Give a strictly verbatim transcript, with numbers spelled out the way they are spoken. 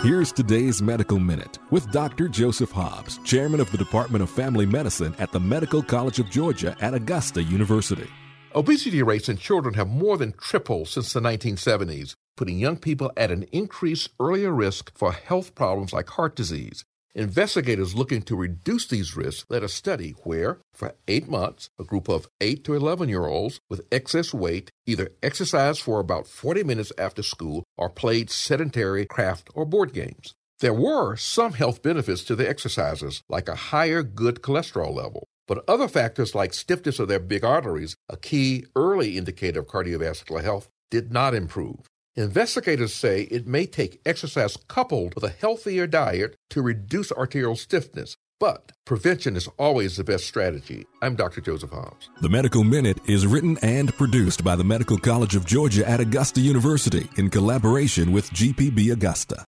Here's today's Medical Minute with Doctor Joseph Hobbs, chairman of the Department of Family Medicine at the Medical College of Georgia at Augusta University. Obesity rates in children have more than tripled since the nineteen seventies, putting young people at an increased earlier risk for health problems like heart disease. Investigators looking to reduce these risks led a study where, for eight months, a group of eight to eleven-year-olds with excess weight either exercised for about forty minutes after school or played sedentary craft or board games. There were some health benefits to the exercises, like a higher good cholesterol level. But other factors like stiffness of their big arteries, a key early indicator of cardiovascular health, did not improve. Investigators say it may take exercise coupled with a healthier diet to reduce arterial stiffness, but prevention is always the best strategy. I'm Doctor Joseph Hobbs. The Medical Minute is written and produced by the Medical College of Georgia at Augusta University in collaboration with G P B Augusta.